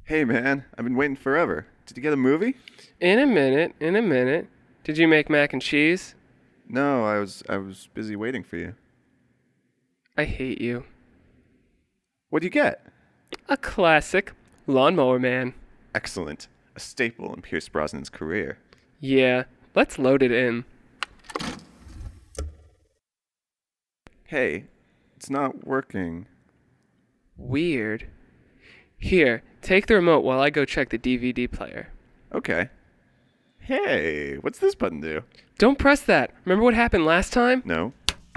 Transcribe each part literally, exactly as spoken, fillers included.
Hey man, I've been waiting forever. Did you get a movie? In a minute, in a minute. Did you make mac and cheese? No, I was I was busy waiting for you. I hate you. What'd you get? A classic. Lawnmower Man. Excellent. A staple in Pierce Brosnan's career. Yeah, let's load it in. Hey, it's not working. Weird. Here, take the remote while I go check the D V D player. Okay. Hey, what's this button do? Don't press that. Remember what happened last time? No.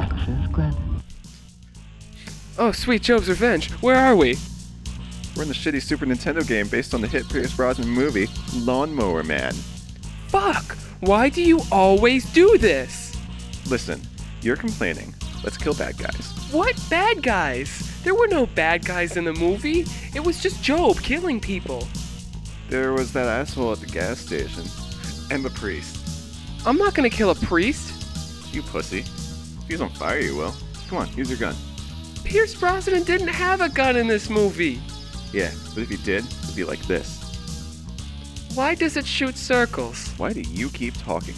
Oh, sweet Job's Revenge. Where are we? We're in the shitty Super Nintendo game based on the hit Pierce Brosnan movie, Lawnmower Man. Fuck! Why do you always do this? Listen, you're complaining. Let's kill bad guys. What bad guys? There were no bad guys in the movie. It was just Job killing people. There was that asshole at the gas station. And the priest. I'm not gonna kill a priest. You pussy. If he's on fire, you will. Come on, use your gun. Pierce Brosnan didn't have a gun in this movie. Yeah, but if he did, it'd be like this. Why does it shoot circles? Why do you keep talking?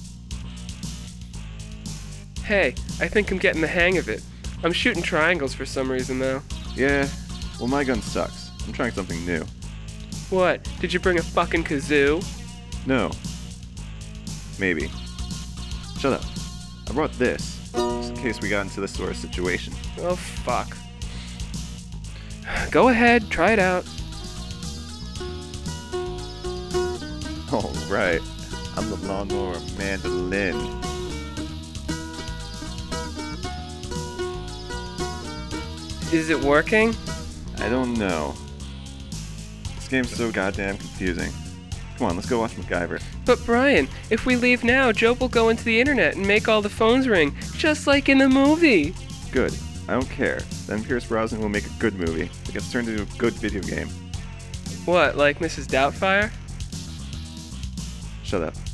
Hey, I think I'm getting the hang of it. I'm shooting triangles for some reason, though. Yeah, well my gun sucks. I'm trying something new. What? Did you bring a fucking kazoo? No. Maybe. Shut up. I brought this, just in case we got into this sort of situation. Oh, fuck. Go ahead, try it out. Alright. I'm the lawnmower mandolin. Is it working? I don't know. This game's so goddamn confusing. Come on, let's go watch MacGyver. But Brian, if we leave now, Job will go into the internet and make all the phones ring, just like in the movie. Good. I don't care. Then Pierce Brosnan will make a good movie that gets turned into a good video game. What, like Missus Doubtfire? Shut up.